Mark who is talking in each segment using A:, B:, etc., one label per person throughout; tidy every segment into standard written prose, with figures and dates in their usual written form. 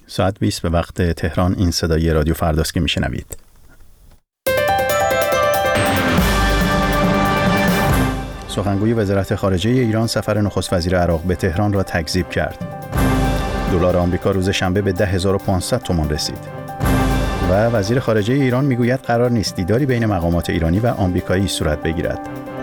A: ساعت 20 به وقت تهران. این صدای رادیو فرداست که میشنوید. سخنگوی وزارت خارجه ایران سفر نخست وزیر عراق به تهران را تکذیب کرد. دلار آمریکا روز شنبه به 10500 تومان رسید. و وزیر خارجه ایران میگوید قرار نیست دیداری بین مقامات ایرانی و آمریکایی صورت بگیرد.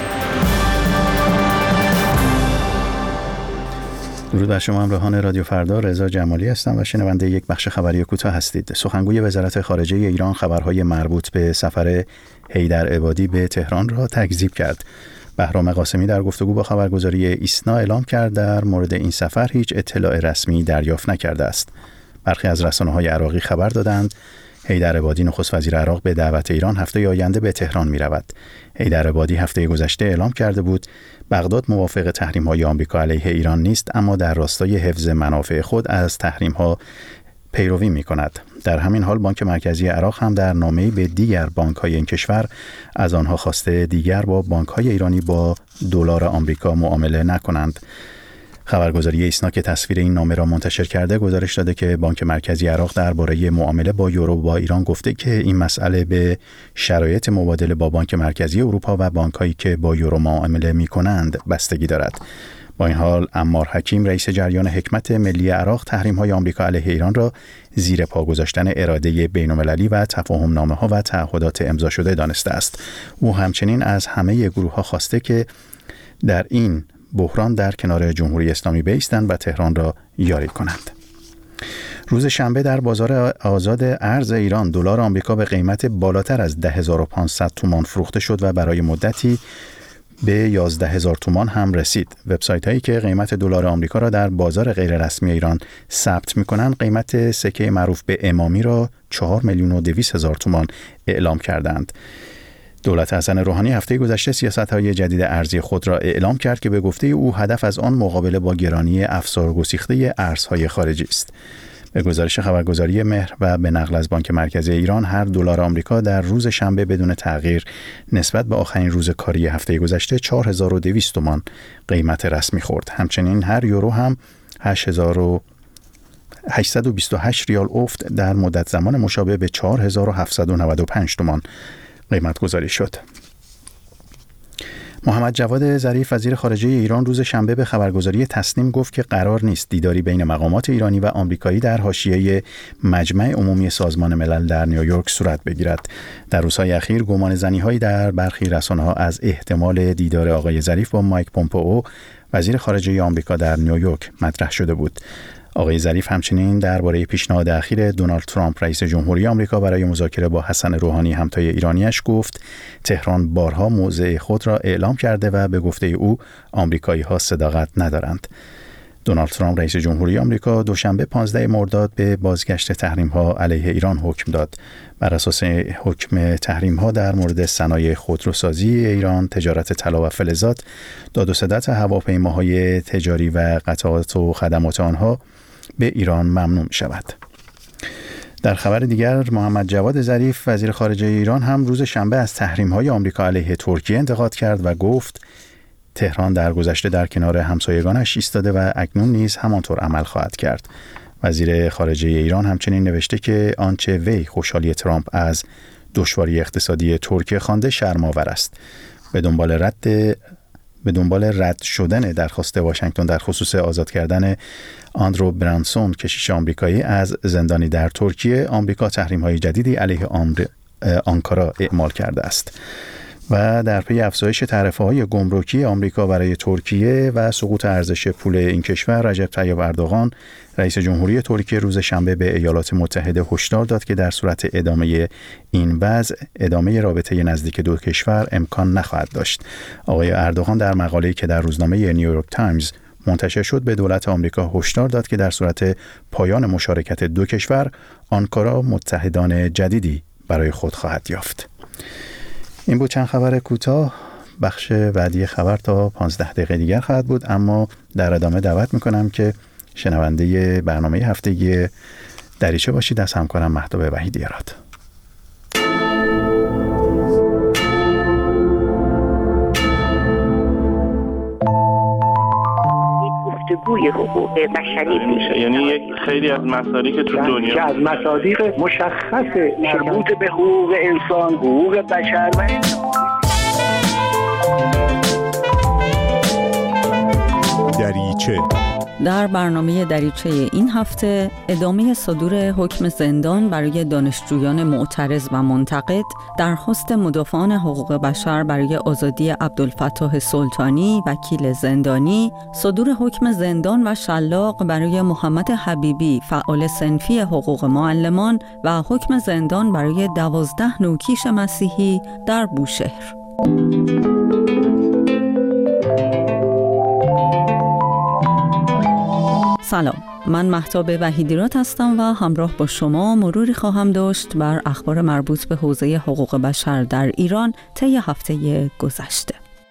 A: درود بر شما همراهان رادیو فردا، رضا جمالی هستم و شنونده یک بخش خبری کوتاه هستید. سخنگوی وزارت خارجه ایران خبرهای مربوط به سفر حیدر عبادی به تهران را تکذیب کرد. بهرام قاسمی در گفتگو با خبرگزاری ایسنا اعلام کرد در مورد این سفر هیچ اطلاع رسمی دریافت نکرده است. برخی از رسانه‌های عراقی خبر دادند حیدر عبادی نخست وزیر عراق به دعوت ایران هفته آینده به تهران می رود. حیدر عبادی هفته گذشته اعلام کرده بود بغداد موافق تحریم‌های آمریکا علیه ایران نیست، اما در راستای حفظ منافع خود از تحریم‌ها پیروی می‌کند. در همین حال بانک مرکزی عراق هم در نامه‌ای به دیگر بانک‌های این کشور از آنها خواسته دیگر با بانک‌های ایرانی با دلار آمریکا معامله نکنند. خبرگزاری ایسنا که تصویر این نامه را منتشر کرده گزارش داده که بانک مرکزی عراق درباره معامله با یورو با ایران گفته که این مسئله به شرایط مبادله با بانک مرکزی اروپا و بانک‌هایی که با یورو معامله می‌کنند بستگی دارد. با این حال عمار حکیم رئیس جریان حکمت ملی عراق تحریم‌های آمریکا علیه ایران را زیر پا گذاشتن اراده بین‌المللی و تفاهم‌نامه‌ها و تعهدات امضا شده دانسته است. او همچنین از همه گروه‌ها خواسته که در این بحران در کنار جمهوری اسلامی بایستند و تهران را یاری کنند. روز شنبه در بازار آزاد ارز ایران دلار آمریکا به قیمت بالاتر از 10500 تومان فروخته شد و برای مدتی به 11000 تومان هم رسید. وبسایت هایی که قیمت دلار آمریکا را در بازار غیر رسمی ایران ثبت می‌کنند قیمت سکه معروف به امامی را 4,200,000 تومان اعلام کردند. دولت حسن روحانی هفته گذشته سیاست‌های جدید ارزی خود را اعلام کرد که به گفته او هدف از آن مقابله با گرانی افزارگسیخته ارزهای خارجی است. به گزارش خبرگزاری مهر و به نقل از بانک مرکزی ایران هر دلار آمریکا در روز شنبه بدون تغییر نسبت به آخرین روز کاری هفته گذشته 4200 تومان قیمت رسمی خورد. همچنین هر یورو هم 8828 ریال افت در مدت زمان مشابه به 4795 تومان قیمت گذاری شد. محمد جواد ظریف وزیر خارجه ایران روز شنبه به خبرگزاری تسنیم گفت که قرار نیست دیداری بین مقامات ایرانی و آمریکایی در حاشیه مجمع عمومی سازمان ملل در نیویورک صورت بگیرد. در روزهای اخیر گمان زنی‌هایی در برخی رسانه‌ها از احتمال دیدار آقای ظریف با مایک پومپئو وزیر خارجه آمریکا در نیویورک مطرح شده بود. آقای ظریف همچنین درباره پیشنهاد اخیر دونالد ترامپ رئیس جمهوری آمریکا برای مذاکره با حسن روحانی همتای ایرانیش گفت تهران بارها موضع خود را اعلام کرده و به گفته او آمریکایی‌ها صداقت ندارند. دونالد ترامپ رئیس جمهوری آمریکا دوشنبه 15 مرداد به بازگشت تحریم‌ها علیه ایران حکم داد. بر اساس حکم تحریم‌ها در مورد صنایع خودروسازی ایران، تجارت طلا و فلزات، داد و ستد هواپیماهای تجاری و قطعات و خدمات آنها به ایران ممنوع شود. در خبر دیگر محمد جواد ظریف وزیر خارجه ایران هم روز شنبه از تحریم‌های آمریکا علیه ترکیه انتقاد کرد و گفت تهران در گذشته در کنار همسایگانش ایستاده و اکنون نیز همانطور عمل خواهد کرد. وزیر خارجه ایران همچنین نوشته که آنچه وی خوشحالی ترامپ از دشواری اقتصادی ترکیه خوانده شرم‌آور است. به دنبال رد شدن درخواست واشنگتن در خصوص آزاد کردن آندرو برانسون کشیش آمریکایی از زندانی در ترکیه، آمریکا تحریم‌های جدیدی علیه آنکارا اعمال کرده است. و در پی افزایش تعرفه‌های گمرکی آمریکا برای ترکیه و سقوط ارزش پول این کشور، رجب طیب اردوغان رئیس جمهوری ترکیه روز شنبه به ایالات متحده هشدار داد که در صورت ادامه این وضع ادامه رابطه نزدیک دو کشور امکان نخواهد داشت. آقای اردوغان در مقاله‌ای که در روزنامه نیویورک تایمز منتشر شد به دولت آمریکا هشدار داد که در صورت پایان مشارکت دو کشور آنکارا متحدان جدیدی برای خود خواهد یافت. این بود چند خبر کوتاه. بخش بعدی خبر تا 15 دقیقه دیگر خواهد بود، اما در ادامه دعوت میکنم که شنونده برنامه هفتگی دریچه باشید از همکارم مهتاب وحیدی‌آراد.
B: الگوی حقوق بشری
C: میشه. یعنی یک خیلی از مسائلی که تو دنیا
D: که از مصادیق مشخص مربوط به حقوق انسان، حقوق بشر و
E: دریچه.
F: در برنامه دریچه این هفته ادامه صدور حکم زندان برای دانشجویان معترض و منتقد، درخواست مدافعان حقوق بشر برای آزادی عبدالفتاح سلطانی وکیل زندانی، صدور حکم زندان و شلاق برای محمد حبیبی فعال صنفی حقوق معلمان و حکم زندان برای 12 نوکیش مسیحی در بوشهر. سلام، من مهتاب وحیدیراد هستم و همراه با شما مروری خواهم داشت بر اخبار مربوط به حوزه حقوق بشر در ایران طی هفته گذشته.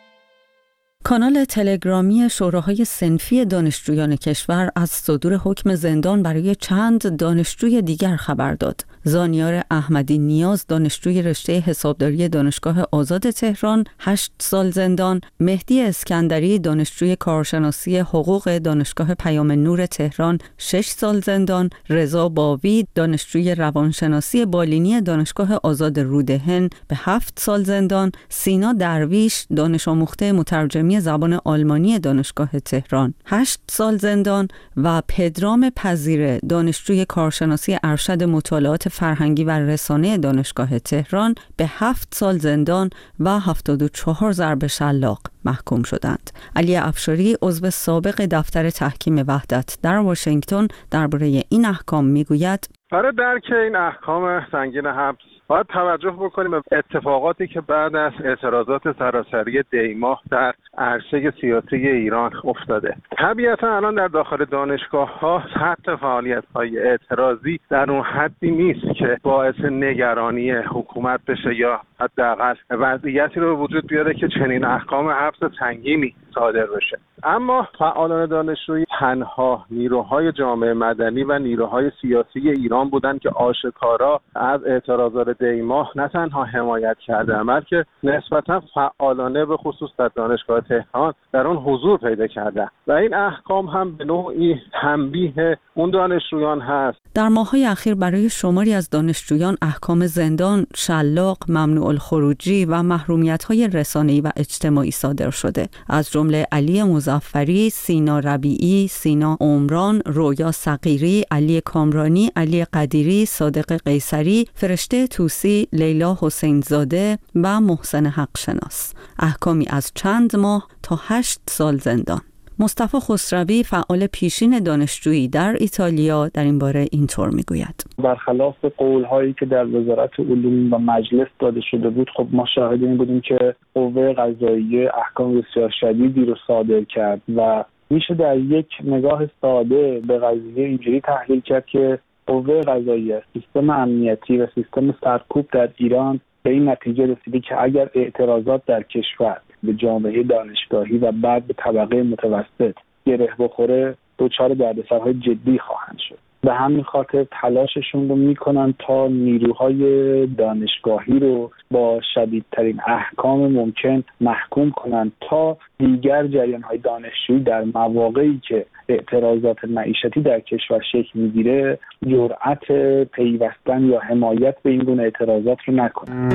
F: کانال تلگرامی شوراهای صنفی دانشجویان کشور از صدور حکم زندان برای چند دانشجوی دیگر خبر داد. زانیار احمدی نیاز دانشجوی رشته حسابداری دانشگاه آزاد تهران 8 سال زندان، مهدی اسکندری دانشجوی کارشناسی حقوق دانشگاه پیام نور تهران 6 سال زندان، رضا باوی دانشجوی روانشناسی بالینی دانشگاه آزاد رودهن به 7 سال زندان، سینا درویش دانش آموخته مترجمی زبان آلمانی دانشگاه تهران 8 سال زندان و پدرام پذیره دانشجوی کارشناسی ارشد مطالعات فرهنگی و رسانه دانشگاه تهران به 7 سال زندان و 74 ضرب شلاق محکوم شدند. علی افشاری عضو سابق دفتر تحکیم وحدت در واشنگتن درباره این احکام میگوید:
G: برای درک این احکام سنگین حبس باید توجه بکنیم به اتفاقاتی که بعد از اعتراضات سراسری دی‌ماه در عرصه سیاسی ایران افتاده. طبیعتا الان در داخل دانشگاه‌ها سطح فعالیت‌های اعتراضی در اون حدی نیست که باعث نگرانی حکومت بشه یا حداقل وضعیتی رو به وجود بیاره که چنین احکام حبس سنگینی صادر بشه. اما فعالان دانشجویی تنها نیروهای جامعه مدنی و نیروهای سیاسی ایران بودند که آشکارا از اعتراضات دی‌ماه نه تنها حمایت کردند بلکه نسبتا فعالانه به خصوص در دانشگاه تهران در آن حضور پیدا کردند و این احکام هم به نوعی تنبیه اون دانشجویان هست.
F: در ماه‌های اخیر برای شماری از دانشجویان احکام زندان، شلاق، ممنوع الخروجی و محرومیت‌های رسانه‌ای و اجتماعی صادر شده. از جمله علی مظفری، سینا ربیعی، سینا عمران، رویا صغیری، علی کامرانی، علی قدیری، صادق قیصری، فرشته توسی، لیلا حسین زاده و محسن حق شناس. احکامی از چند ماه تا 8 سال زندان. مصطفی خسروی فعال پیشین دانشجویی در ایتالیا در این باره اینطور میگوید:
H: برخلاف قول‌هایی که در وزارت علوم و مجلس داده شده بود، خب ما شاهد این بودیم که قوه قضاییه احکام بسیار شدیدی رو صادر کرد و میشه در یک نگاه ساده به قضیه اینجوری تحلیل کرد که قوه قضاییه، سیستم امنیتی و سیستم سرکوب در ایران به این نتیجه رسیده که اگر اعتراضات در کشور به جامعه دانشگاهی و بعد به طبقه متوسط گره بخوره دچار دردسرهای جدی خواهند شد. به همین خاطر تلاششون رو میکنن تا نیروهای دانشگاهی رو با شدیدترین احکام ممکن محکوم کنن تا دیگر جریانهای دانشجویی در مواقعی که اعتراضات معیشتی در کشور شکل میگیره جرأت پیوستن یا حمایت به این گونه اعتراضات رو نکنن.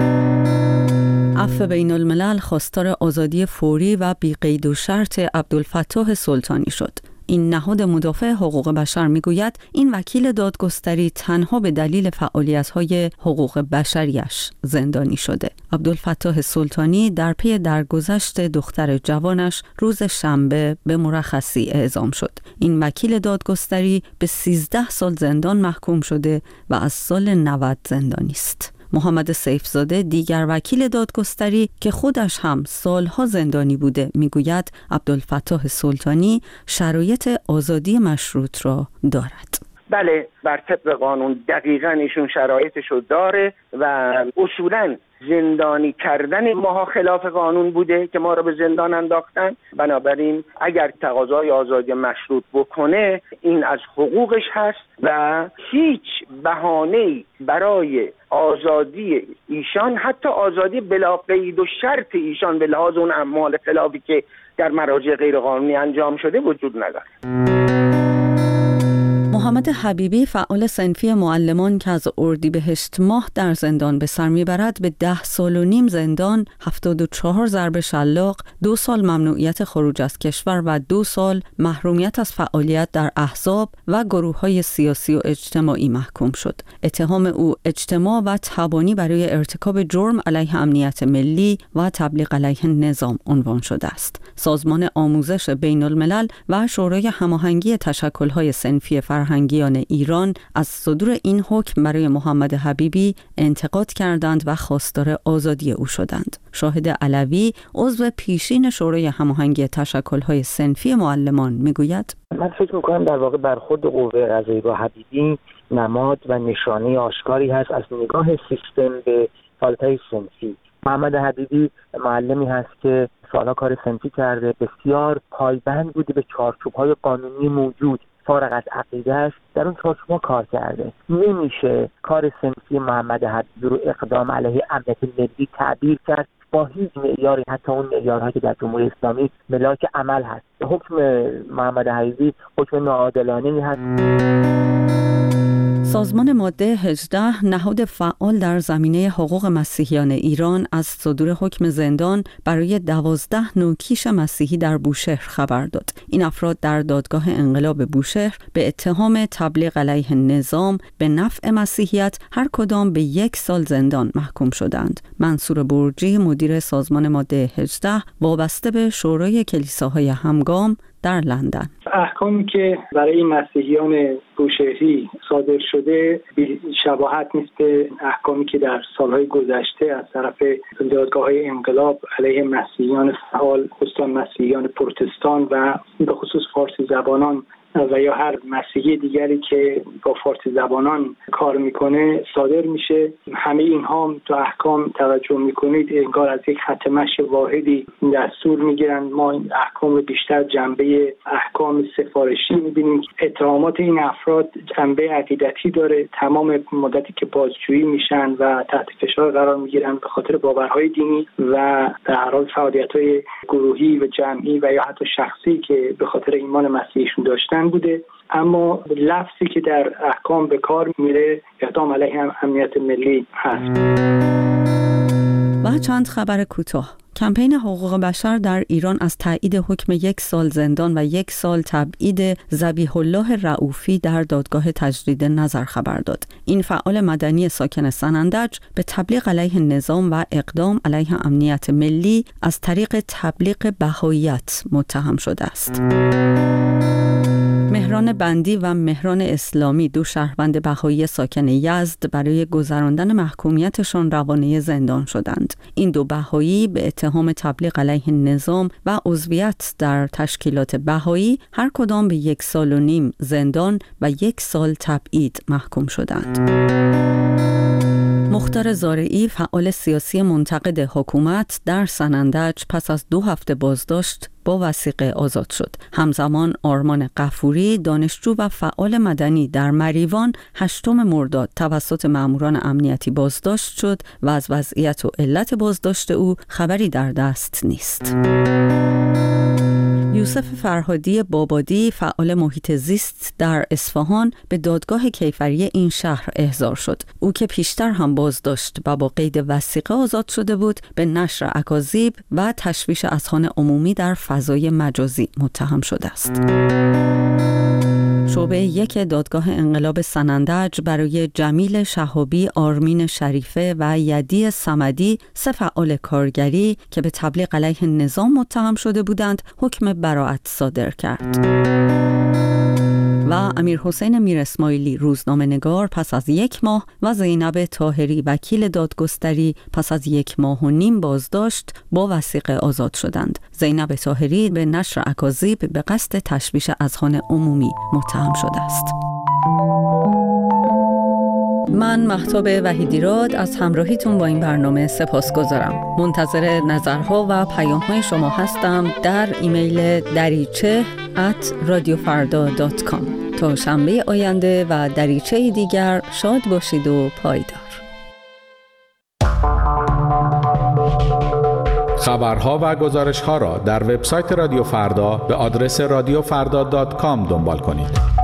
F: عفو بین الملل خواستار آزادی فوری و بی قید و شرط عبدالفتاح سلطانی شد. این نهاد مدافع حقوق بشر میگوید این وکیل دادگستری تنها به دلیل فعالیت‌های حقوق بشریش زندانی شده. عبدالفتاح سلطانی در پی درگذشت دختر جوانش روز شنبه به مرخصی اعزام شد. این وکیل دادگستری به 13 سال زندان محکوم شده و از سال 90 زندانی است. محمد سیفزاده دیگر وکیل دادگستری که خودش هم سالها زندانی بوده میگوید عبدالفتاح سلطانی شرایط آزادی مشروط را دارد.
B: بله، بر طبق قانون دقیقاً ایشون شرایطشو داره و اصولاً زندانی کردن ماها خلاف قانون بوده که ما رو به زندان انداختن. بنابراین اگر تقاضای آزادی مشروط بکنه این از حقوقش هست و هیچ بهانه‌ای برای آزادی ایشان، حتی آزادی بلا قید و شرط ایشان به لحاظ اون اعمال خلافی که در مراجع غیرقانونی انجام شده وجود نداره.
F: محمد حبیبی، فعال صنفی معلمان که از اردیبهشت ماه در زندان به سر میبرد، به 10 سال و نیم زندان، 74 ضرب شلاق، 2 سال ممنوعیت خروج از کشور و 2 سال محرومیت از فعالیت در احزاب و گروه‌های سیاسی و اجتماعی محکوم شد. اتهام او اجتماع و تبانی برای ارتکاب جرم علیه امنیت ملی و تبلیغ علیه نظام عنوان شده است. سازمان آموزش بین الملل و شورای هماهنگی تشکل‌های صنفی فرهنگیان ایران از صدور این حکم برای محمد حبیبی انتقاد کردند و خواستار آزادی او شدند. شاهد علوی، عضو پیشین شورای هماهنگی تشکل‌های صنفی معلمان، میگوید:
I: من فکر می‌کنم در واقع برخورد قوه قضاییه با حبیبی نماد و نشانه آشکاری هست از نگاه سیستم به فعالیت‌های صنفی. محمد حبیبی معلمی هست که سالها کار صنفی کرده، بسیار پایبند بوده به چارچوب‌های قانونی موجود، فارغ از عقیده‌اش در اون چارچوب‌ها کار کرده. نمیشه کار صنفی محمد حبیبی رو اقدام علیه امنیت ملی تعبیر کرد با هیچ معیاری، حتی اون معیارهایی که در جمهوری اسلامی ملاک عمل هست. حکم محمد حبیبی حکم ناعادلانه‌ای هست.
F: سازمان ماده 18، نهاد فعال در زمینه حقوق مسیحیان ایران، از صدور حکم زندان برای 12 نوکیش مسیحی در بوشهر خبر داد. این افراد در دادگاه انقلاب بوشهر به اتهام تبلیغ علیه نظام به نفع مسیحیت هر کدام به 1 سال زندان محکوم شدند. منصور برجی، مدیر سازمان ماده 18 وابسته به شورای کلیساهای همگام در لندن:
J: احکامی که برای مسیحیان بوشهری صادر شده شباهت نیست به احکامی که در سالهای گذشته از طرف دادگاه‌های انقلاب علیه مسیحیان فعال، خصوصا مسیحیان پروتستان و به خصوص فارسی زبانان و یا هر مسیحی دیگری که با فارسی زبانان کار میکنه صادر میشه. همه اینها تو احکام توجه میکنید انگار از یک خط مشی واحدی دستور میگیرن. ما این احکام رو بیشتر جنبه احکام سفارشی میبینیم. اتهامات این افراد جنبه عقیدتی داره. تمام مدتی که بازجویی میشن و تحت فشار قرار میگیرن به خاطر باورهای دینی و در هر حال فعالیت‌های گروهی و جمعی و یا حتی شخصی که به خاطر ایمان مسیحیشون داشتن بوده. اما لفظی که در احکام به کار میره اقدام علیه امنیت ملی هست.
F: و چند خبر کوتاه. کمپین حقوق بشر در ایران از تایید حکم 1 سال زندان و 1 سال تبعید ذبیح الله رؤوفی در دادگاه تجدید نظر خبر داد. این فعال مدنی ساکن سنندج به تبلیغ علیه نظام و اقدام علیه امنیت ملی از طریق تبلیغ بهائیت متهم شده است. مهران بندی و مهران اسلامی، 2 شهروند بهایی ساکن یزد، برای گذراندن محکومیتشان روانه زندان شدند. این 2 بهایی به اتهام تبلیغ علیه نظام و عضویت در تشکیلات بهایی هر کدام به 1 سال و نیم زندان و 1 سال تبعید محکوم شدند. مختار زارعی، فعال سیاسی منتقد حکومت در سنندج، پس از 2 هفته بازداشت با وثیقه آزاد شد. همزمان آرمان غفوری، دانشجو و فعال مدنی در مریوان، 8 مرداد توسط ماموران امنیتی بازداشت شد و از وضعیت و علت بازداشت او خبری در دست نیست. یوسف فرهادی بابادی، فعال محیط زیست در اصفهان، به دادگاه کیفری این شهر احضار شد. او که پیشتر هم بازداشت و با قید وثیقه آزاد شده بود، به نشر اکاذیب و تشویش اذهان عمومی در فضای مجازی متهم شده است. شعبه 1 دادگاه انقلاب سنندج برای جمیل شهابی، آرمین شریفه و یدی صمدی، 3 فعال کارگری که به تبلیغ علیه نظام متهم شده بودند، حکم براءت صادر کرد. و امیرحسین میر اسماعیلی، روزنامه‌نگار، پس از 1 ماه و زینب طاهری، وکیل دادگستری، پس از 1 ماه و نیم بازداشت با وثیقه آزاد شدند. زینب طاهری به نشر اکاذیب به قصد تشویش اذهان عمومی متهم شده است. من مهتاب وحیدیراد از همراهیتون با این برنامه سپاسگزارم. منتظر نظرها و پیام‌های شما هستم در ایمیل dariche@radiofarda.com. تا شنبه آینده و دریچه دیگر شاد باشید و پایدار.
K: خبرها و گزارش‌ها را در وبسایت رادیو فردا به آدرس radiofrda.com دنبال کنید.